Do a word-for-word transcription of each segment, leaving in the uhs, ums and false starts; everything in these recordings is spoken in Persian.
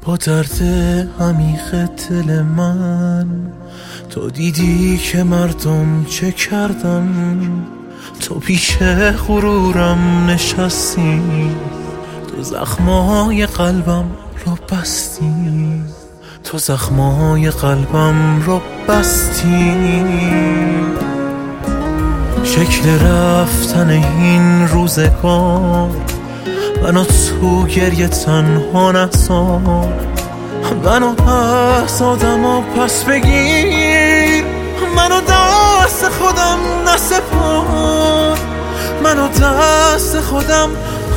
با درد عمیق دل من تو دیدی که مردم چه کردن، تو پیش غرورم نشستی، تو زخمای قلبم رو بستی، تو زخمای قلبم رو بستی. شکل رفتن این روزگار منو تو گریه تنها نذار، منو از آدما پس بگیر، منو دست خودم نسپار، منو دست خودم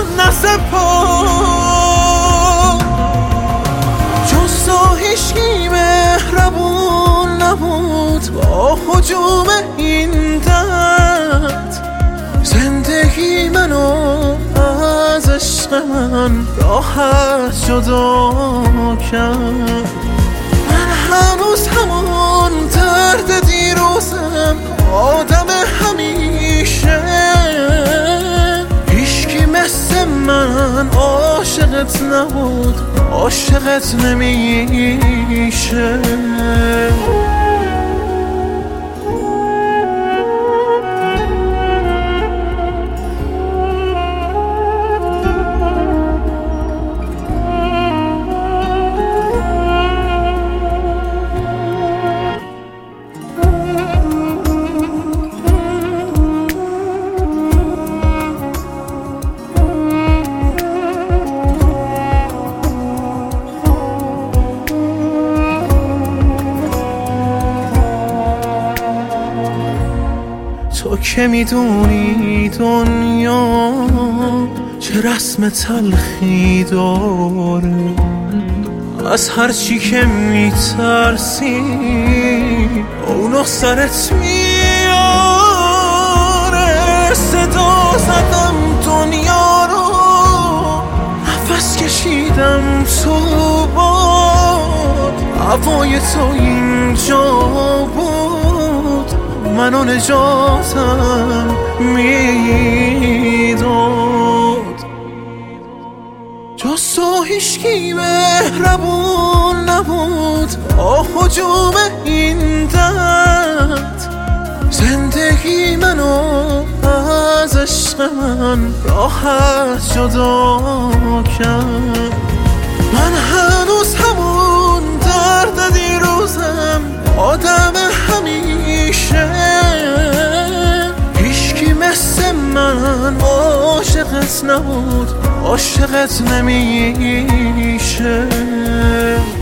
نسپار. جز تو هیچکی مهربون نبود با هجوم این درد، زندگی منو از عشق من راحت جدا کرد. من هنوز همون درد دیروزم، آدم همیشه، هیچکی مثل من عاشقت نبود، عاشقت نمیشه. تو که میدونی دنیا چه رسم تلخی داره، از هر چی که میترسی اونو سرت میاره. صدا زدم دنیا رو، نفس کشیدم تو باد، هوای تو اینجا بود، منو نجاتم میداد. جز تو هیچکی مهربون نبود با هجوم این درد، زندگی منو از عشق من راحت جدا کرد. من هنوز همون درد دیروزم، آدم همیشه، هیچکی مثل من عاشقت نبود، عاشقت نمیشه.